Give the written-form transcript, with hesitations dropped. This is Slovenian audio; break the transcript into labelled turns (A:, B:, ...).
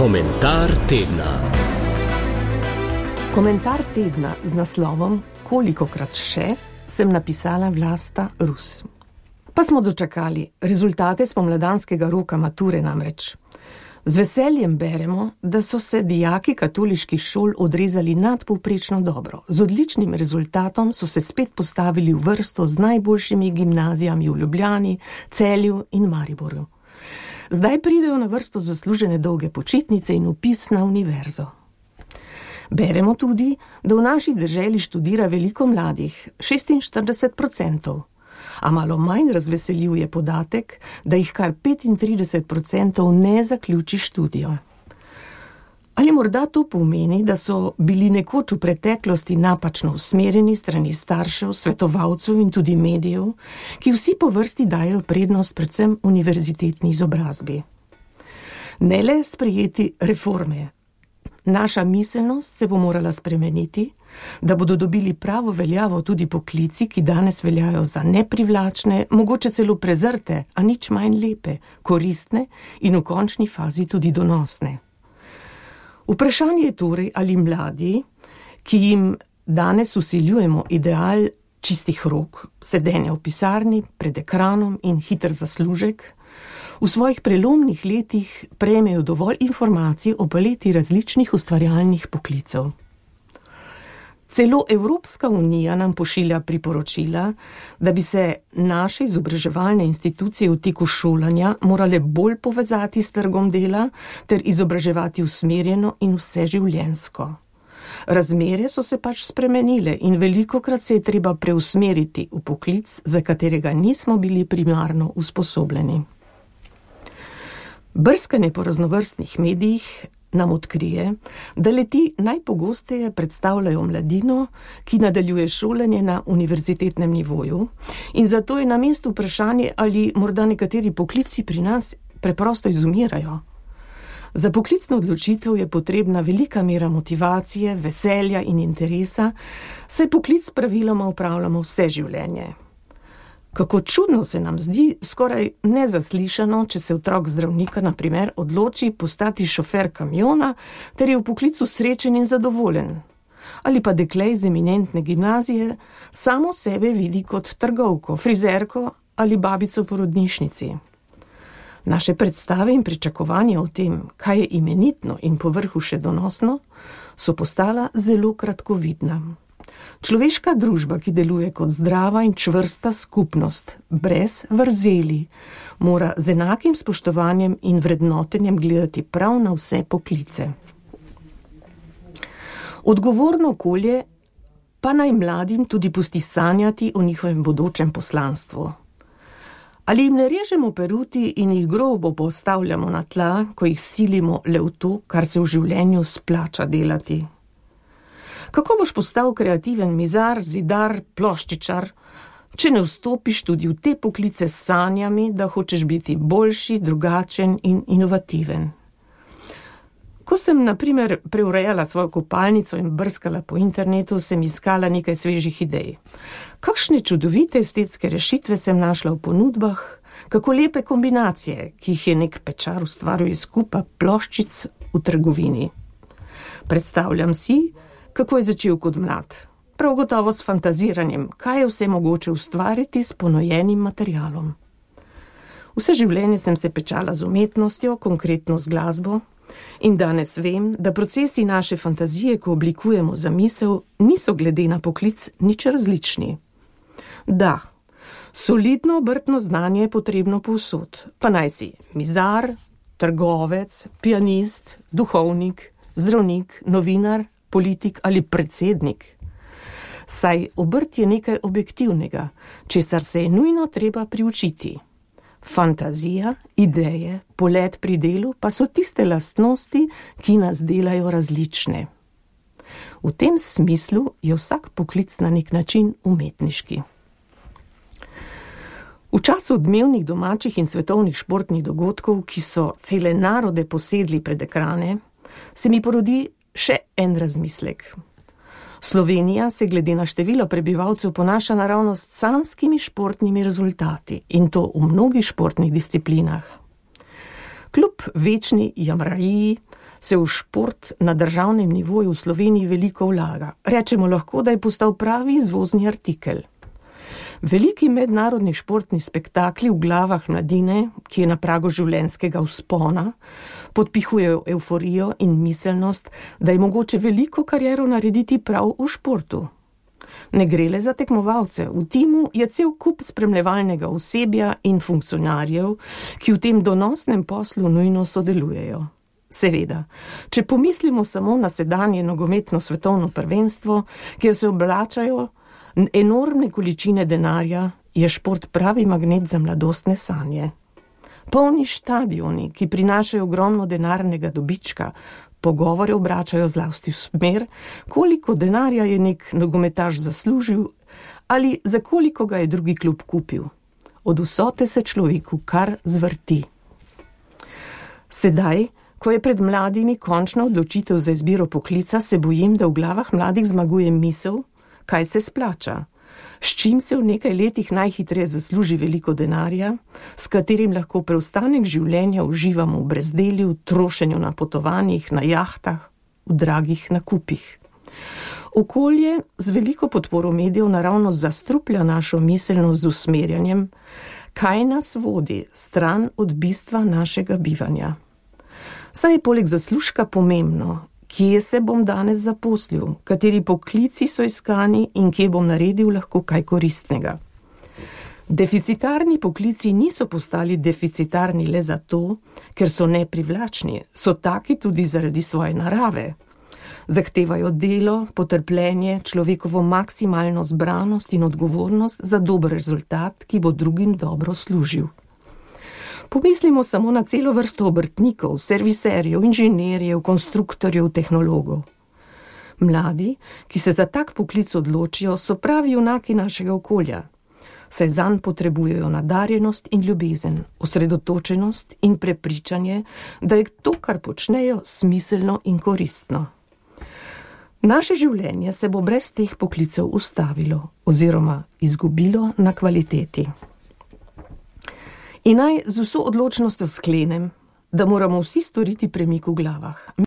A: Komentar tedna.
B: Komentar tedna z naslovom Kolikokrat še sem napisala Vlasta Rus. Pa smo dočakali rezultate spomladanskega roka mature namreč. Z veseljem beremo, da so se dijaki katoliških šol odrezali nadpovprečno dobro. Z odličnim rezultatom so se spet postavili v vrsto z najboljšimi gimnazijami v Ljubljani, Celju in Mariboru. Zdaj pridejo na vrsto zaslužene dolge počitnice in vpis na univerzo. Beremo tudi, da v naši deželi študira veliko mladih, 46%, a malo manj razveseljiv je podatek, da jih kar 35% ne zaključi študijo. Ali morda to pomeni, da so bili nekoč v preteklosti napačno usmerjeni strani staršev, svetovalcev in tudi medijev, ki vsi po vrsti dajo prednost predvsem univerzitetni izobrazbi. Ne le sprejeti reforme. Naša miselnost se bo morala spremeniti, da bodo dobili pravo veljavo tudi poklici, ki danes veljajo za neprivlačne, mogoče celo prezrte, a nič manj lepe, koristne in v končni fazi tudi donosne. Vprašanje je torej, ali mladi, ki jim danes vsiljujemo ideal čistih rok, sedenja v pisarni, pred ekranom in hiter zaslužek, v svojih prelomnih letih prejmejo dovolj informacij o paleti različnih ustvarjalnih poklicev. Celo Evropska unija nam pošilja priporočila, da bi se naše izobraževalne institucije v teku šolanja morale bolj povezati s trgom dela ter izobraževati usmerjeno in vseživljenjsko. Razmere so se pač spremenile in velikokrat se je treba preusmeriti v poklic, za katerega nismo bili primarno usposobljeni. Brskanje po raznovrstnih medijih nam odkrije, da le-ti najpogosteje predstavljajo mladino, ki nadaljuje šolanje na univerzitetnem nivoju, in zato je na mestu vprašanje, ali morda nekateri poklici pri nas preprosto izumirajo. Za poklicno odločitev je potrebna velika mera motivacije, veselja in interesa, saj poklic praviloma opravljamo vse življenje. Kako čudno se nam zdi, skoraj nezaslišano, če se otrok zdravnika, na primer, odloči postati šofer kamiona, ter je v poklicu srečen in zadovoljen. Ali pa dekle iz eminentne gimnazije samo sebe vidi kot trgovko, frizerko ali babico v porodnišnici. Naše predstave in pričakovanja o tem, kaj je imenitno in povrhu še donosno, so postala zelo kratkovidna. Človeška družba, ki deluje kot zdrava in čvrsta skupnost, brez vrzeli, mora z enakim spoštovanjem in vrednotenjem gledati prav na vse poklice. Odgovorno okolje pa naj mladim tudi pusti sanjati o njihovem bodočem poslanstvu. Ali jim ne režemo peruti in jih grobo postavljamo na tla, ko jih silimo le v to, kar se v življenju splača delati? Kako boš postal kreativen mizar, zidar, ploščičar, če ne vstopiš tudi v te poklice s sanjami, da hočeš biti boljši, drugačen in inovativen? Ko sem, na primer, preurejala svojo kopalnico in brskala po internetu, sem iskala nekaj svežih idej. Kakšne čudovite estetske rešitve sem našla v ponudbah, kako lepe kombinacije, ki jih je nek pečar ustvaril iz kupa ploščic v trgovini. Predstavljam si, kako je začel kot mlad. Prav gotovo s fantaziranjem, kaj je vse mogoče ustvariti s ponojenim materialom. Vse življenje sem se pečala z umetnostjo, konkretno z glasbo, in danes vem, da procesi naše fantazije, ko oblikujemo zamisel, niso glede na poklic nič različni. Da, solidno obrtno znanje je potrebno povsod, pa naj si mizar, trgovec, pianist, duhovnik, zdravnik, novinar, politik ali predsednik. Saj obrt je nekaj objektivnega, česar se je nujno treba priučiti. Fantazija, ideje, polet pri delu pa so tiste lastnosti, ki nas delajo različne. V tem smislu je vsak poklic na nek način umetniški. V času odmevnih domačih in svetovnih športnih dogodkov, ki so cele narode posedli pred ekrane, se mi porodi še en razmislek. Slovenija se glede na število prebivalcev ponaša naravnost s sanjskimi športnimi rezultati, in to v mnogih športnih disciplinah. Kljub večni jamrariji se v šport na državnem nivoju v Sloveniji veliko vlaga. Rečemo lahko, da je postal pravi izvozni artikel. Veliki mednarodni športni spektakli v glavah mladine, ki je na pragu življenjskega vzpona, podpihujejo evforijo in miselnost, da je mogoče veliko kariero narediti prav v športu. Ne gre le za tekmovalce, v timu je cel kup spremljevalnega osebja in funkcionarjev, ki v tem donosnem poslu nujno sodelujejo. Seveda, če pomislimo samo na sedanje nogometno svetovno prvenstvo, kjer se oblačajo enormne količine denarja, je šport pravi magnet za mladostne sanje. Polni štadioni, ki prinašajo ogromno denarnega dobička, pogovore obračajo zlasti v smer, koliko denarja je nek nogometaš zaslužil ali za koliko ga je drugi klub kupil. Od vsote se človeku kar zvrti. Sedaj, ko je pred mladimi končna odločitev za izbiro poklica, se bojim, da v glavah mladih zmaguje misel, kaj se splača, s čim se v nekaj letih najhitreje zasluži veliko denarja, s katerim lahko preostanek življenja uživamo v brezdelju, trošenju na potovanjih, na jahtah, v dragih nakupih. Okolje z veliko podporo medijev naravno zastruplja našo miselnost z usmerjanjem, kaj nas vodi stran od bistva našega bivanja. Saj je poleg zaslužka pomembno, kje se bom danes zaposlil, kateri poklici so iskani in kje bom naredil lahko kaj koristnega. Deficitarni poklici niso postali deficitarni le zato, ker so neprivlačni, so taki tudi zaradi svoje narave. Zahtevajo delo, potrpljenje, človekovo maksimalno zbranost in odgovornost za dober rezultat, ki bo drugim dobro služil. Pomislimo samo na celo vrsto obrtnikov, serviserjev, inženirjev, konstruktorjev, tehnologov. Mladi, ki se za tak poklic odločijo, so pravi junaki našega okolja, saj zanj potrebujejo nadarjenost in ljubezen, osredotočenost in prepričanje, da je to, kar počnejo, smiselno in koristno. Naše življenje se bo brez teh poklicev ustavilo oziroma izgubilo na kvaliteti. In naj z vso odločnostjo sklenem, da moramo vsi storiti premik v glavah.